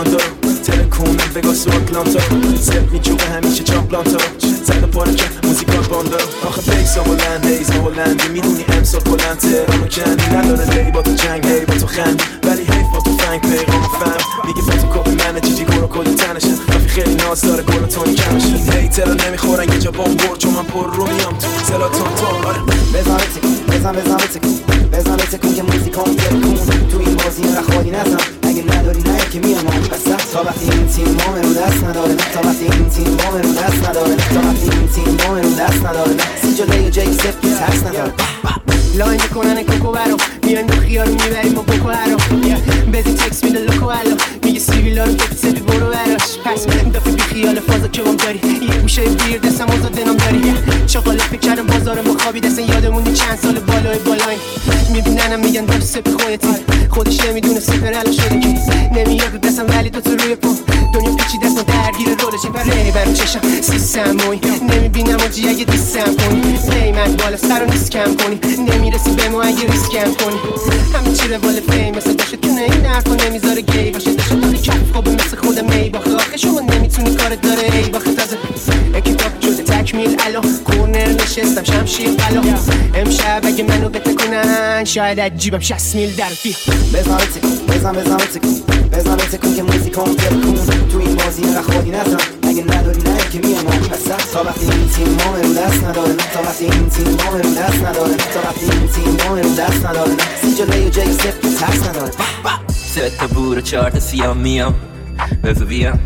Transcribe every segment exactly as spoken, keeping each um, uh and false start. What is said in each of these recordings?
آتلانتا رو تلکون وگاس و آتلانتا سلف میچوبه همیشه چاپلانتا زد پاره که موزیکال باندا آخه بیس هلند هیز هلندی میدونی امسال بلند تهرانو کندی نداره لی با تو جنگ هی با تو خندی ولی حیف با تو فنگ پیغام فهم میگه فتوکپی منه جیجی گورو کلی تنشه رفی خیلی ناز داره گل تونی کمش این هیترا نمیخورن یه جا بامبور چون من پر رو میام تو سلاتون تو آره بزن تکون بزن بزن تکون بزن تکون که موزیکام تکون تو این بازی رخوادی نزن اگه نداری نه که میام اون بسه تا وقتی این تیم ما رو دست نداره تا وقتی این تیم ما رو دست نداره تا وقتی این تیم ما رو دست نداره سی جلوی جی سف که ترس نداره لاین میکنن کوکو برو میان دو خیارو میبریم با بوکو هرو بزی تکس میده لوکو هلو میگه سیویلا رو بپی سبی برو براش پس دفعه بی خیال فازا که هم داری یه گوشه بیر دستم آزاده نام داری چاقاله فکر کردم بازار مخابی دستن یادمونی چند سال بالای بالای میبیننم میگن داری سپی خودتی خودش نمیدونه سپر الان شده که نمیاد رو دستم ولی دو تا روی پا دنیا پیچی دستم درگیر رولش این پره برم چشم سیستم موی نمیبینم و جی اگه دیستم کنی قیمت بالا سر رو نیست کم کنی نمیرسی به ما اگه ریسک کم کنی همه چی روال فیم مثل باشه تونه این حرفا نمیذاره گی باشه داشته داره کف خوبه مثل خود می باخته آخه شما نمیتونی کارت داره ای باخته تازه اکیپاپ شده تکمیل الو کورنر نشستم شمشیر بلا امشب اگه منو بته کنن شاید از جیبم شصت میل در فی بزن تکون بزن بزن تکون بزن تکون که موزیکام تکون تو این بازی رخوادی نزن اگه نداری نه که میام اون بسه تا وقتی این تیم ما رو دست نداره تا وقتی این تیم ما رو دست نداره تا وقتی این تیم ما رو دست نداره سی جلوی جی سف که ترس نداره سه تا بور و چهار تا سیام میام بزو بیام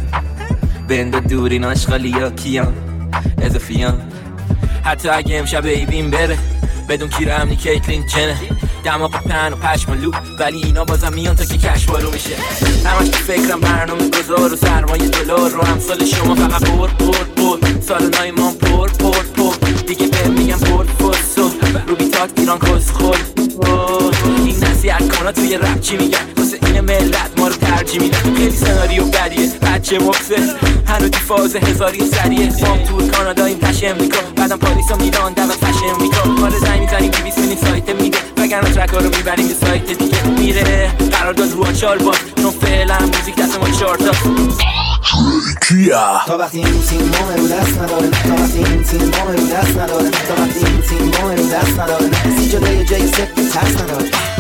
بند دور این آشغالی ها کیام اضافیام حتی اگه امشب ایبین بره بدون کیره همنی کیتلین جنه دماغ پن و پشم و لوب ولی اینا بازم میان تا که کشوارو میشه همش تو فکرم برنامه گذار و سرمایه دلار رو همسال شما فقط پر پر پر سالنای ما پر پر پر دیگه بهم میگم پر فسو رو بیتاک ایران کس خود این نصیحت کانا توی رپ چی میگن واسه این ملت ما رو ترجیح میدن خیلی سناریو بدیه بچه مبسه هنو تو فاز هزاری سریه مام تور کانادا این تش امریکا بعدم پاریسا میلان دعوت فش امریکا مال زنگ میزنیم بیست میلیون سایت میده وگرنه ترک ها رو میبریم به سایت دیگه میره قرارداد رو چال باز چون فعلا موزیک دست ما چهار تا تا وقتی این تیم ما رو دست نداره تا وقتی این تیم ما رو دست نداره تا وقتی این تیم ما رو دست نداره سی جلوی جی سف که ترس نداره